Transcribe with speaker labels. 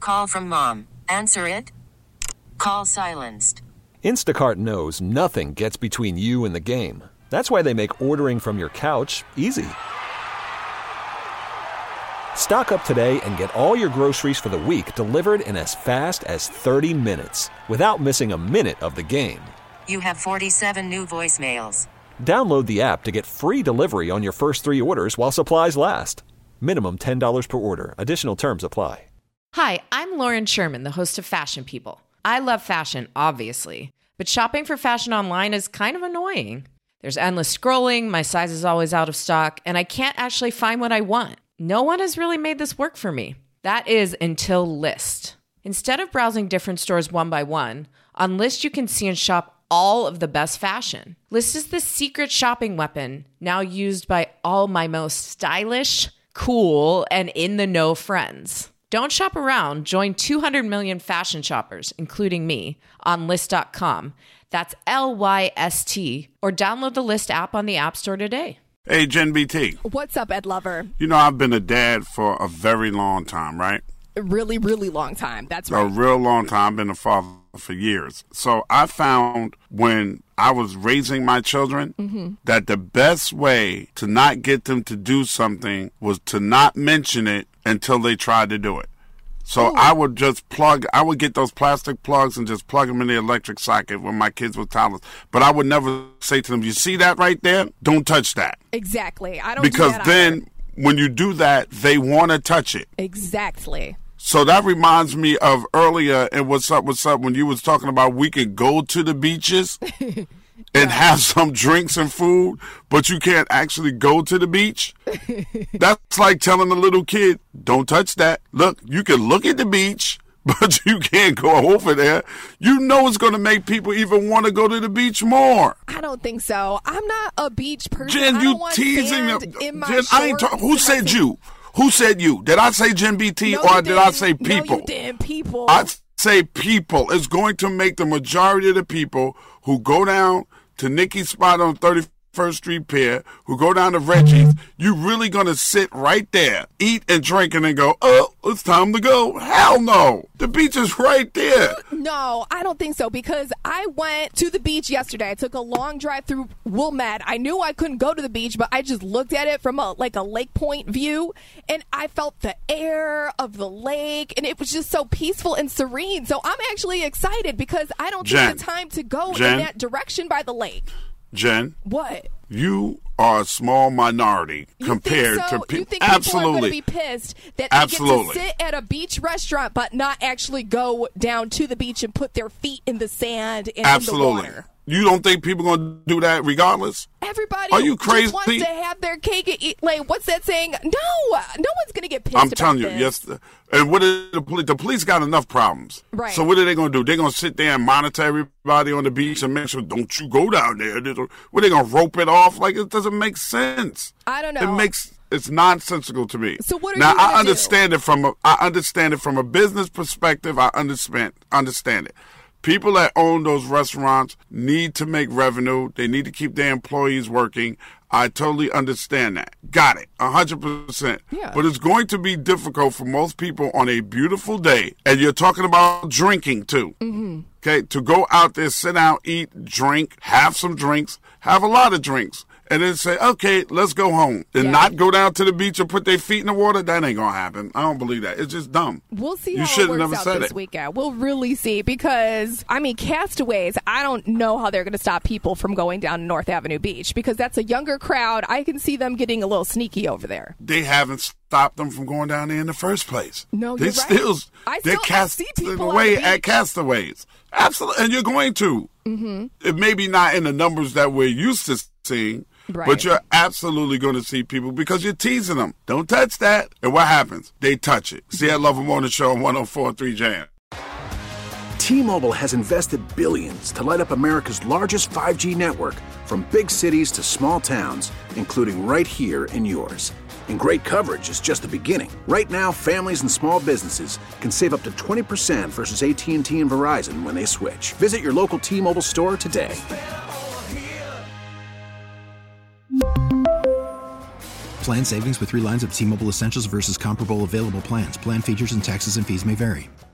Speaker 1: call from mom. Answer it. Call silenced.
Speaker 2: Instacart knows nothing gets between you and the game. That's why they make ordering from your couch easy. Stock up today and get all your groceries for the week delivered in as fast as 30 minutes without missing a minute of the game.
Speaker 1: You have 47 new voicemails.
Speaker 2: Download the app to get free delivery on your first 3 orders while supplies last. Minimum $10 per order. Additional terms apply.
Speaker 3: Hi, I'm Lauren Sherman, the host of Fashion People. I love fashion, obviously, but shopping for fashion online is kind of annoying. There's endless scrolling, my size is always out of stock, and I can't actually find what I want. No one has really made this work for me. That is until Lyst. Instead of browsing different stores one by one, on Lyst you can see and shop all of the best fashion. Lyst is the secret shopping weapon now used by all my most stylish, cool, and in-the-know friends. Don't shop around. Join 200 million fashion shoppers, including me, on Lyst.com. That's Lyst, or download the Lyst app on the App Store today.
Speaker 4: Hey, Jen BT.
Speaker 5: What's up, Ed Lover?
Speaker 4: You know, I've been a dad for a very long time, right?
Speaker 5: A really, really long time. That's right.
Speaker 4: A real long time. I've been a father for years. So I found when I was raising my children that the best way to not get them to do something was to not mention it until they tried to do it. So I would get those plastic plugs and just plug them in the electric socket when my kids were toddlers. But I would never say to them, you see that right there? Don't touch that.
Speaker 5: Exactly. I don't
Speaker 4: Because
Speaker 5: do that
Speaker 4: then
Speaker 5: either.
Speaker 4: When you do that, they want to touch it.
Speaker 5: Exactly.
Speaker 4: So that reminds me of earlier and what's up, when you was talking about we could go to the beaches and have some drinks and food, but you can't actually go to the beach. That's like telling a little kid, don't touch that. Look, you can look at the beach, but you can't go over there. You know it's going to make people even want to go to the beach more.
Speaker 5: I don't think so. I'm not a beach person.
Speaker 4: Jen,
Speaker 5: I
Speaker 4: you
Speaker 5: don't want
Speaker 4: teasing
Speaker 5: sand
Speaker 4: them.
Speaker 5: in my
Speaker 4: Jen, I ain't
Speaker 5: shorts.
Speaker 4: who said you? Who said you? Did I say Jen BT
Speaker 5: No,
Speaker 4: or
Speaker 5: you
Speaker 4: did I
Speaker 5: didn't.
Speaker 4: say people?
Speaker 5: No, you didn't. People.
Speaker 4: I say people. It's going to make the majority of the people who go down to Nikki's spot on 31st Street Pier, who go down to Reggie's, you really going to sit right there, eat and drink, and then go, oh, it's time to go. Hell no. The beach is right there.
Speaker 5: No, I don't think so, because I went to the beach yesterday. I took a long drive through Wilmette. I knew I couldn't go to the beach, but I just looked at it from a Lake Point view, and I felt the air of the lake, and it was just so peaceful and serene. So I'm actually excited because I don't think the time to go in that direction by the lake.
Speaker 4: Jen.
Speaker 5: What?
Speaker 4: You are a small minority compared to people.
Speaker 5: You think people are going to be pissed that they get to sit at a beach restaurant but not actually go down to the beach and put their feet in the sand and in the water?
Speaker 4: You don't think people are going to do that regardless?
Speaker 5: Everybody
Speaker 4: are you crazy?
Speaker 5: Just wants to have their cake and eat. Like, what's that saying? No one's going to get pissed
Speaker 4: I'm telling you,
Speaker 5: this.
Speaker 4: yes. And what are the police? The police got enough problems.
Speaker 5: Right.
Speaker 4: So what are they going to do? They're going to sit there and monitor everybody on the beach and make sure, don't you go down there. What, they going to rope it off? Like, it doesn't make sense.
Speaker 5: I don't know.
Speaker 4: It's nonsensical to me.
Speaker 5: So what are
Speaker 4: now,
Speaker 5: you going to do?
Speaker 4: I understand it from a business perspective. I understand it. People that own those restaurants need to make revenue. They need to keep their employees working. I totally understand that. Got it. 100%.
Speaker 5: Yeah.
Speaker 4: But it's going to be difficult for most people on a beautiful day. And you're talking about drinking too. Mm-hmm. Okay. To go out there, sit down, eat, drink, have some drinks, have a lot of drinks. And then say, okay, let's go home. And not go down to the beach and put their feet in the water. That ain't going to happen. I don't believe that. It's just dumb.
Speaker 5: We'll see how it works out this weekend. We'll really see because, Castaways, I don't know how they're going to stop people from going down to North Avenue Beach because that's a younger crowd. I can see them getting a little sneaky over there.
Speaker 4: They haven't stopped them from going down there in the first place.
Speaker 5: No,
Speaker 4: they're
Speaker 5: right.
Speaker 4: They're casting away at Castaways. Absolutely. And you're going to. Mm-hmm. It may be not in the numbers that we're used to seeing. Right. But you're absolutely going to see people because you're teasing them. Don't touch that. And what happens? They touch it. See, I love them on the show on 104.3 Jam.
Speaker 6: T-Mobile has invested billions to light up America's largest 5G network from big cities to small towns, including right here in yours. And great coverage is just the beginning. Right now, families and small businesses can save up to 20% versus AT&T and Verizon when they switch. Visit your local T-Mobile store today.
Speaker 7: Plan savings with 3 lines of T-Mobile Essentials versus comparable available plans. Plan features and taxes and fees may vary.